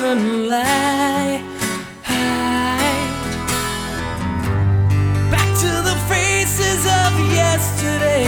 different light. Back to the faces of yesterday,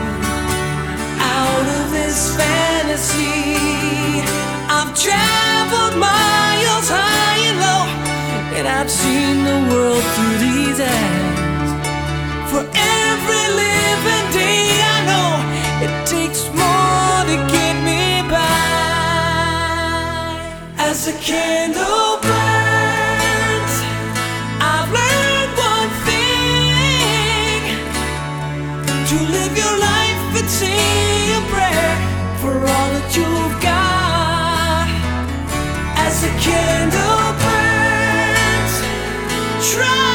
out of this fantasy. I've traveled miles high and low, and I've seen the world through these eyes. For every living day I know it takes more to get me by. As the candle burns, I've learned one thing: to live your life and say a prayer for all that you've got. As the candle burns, try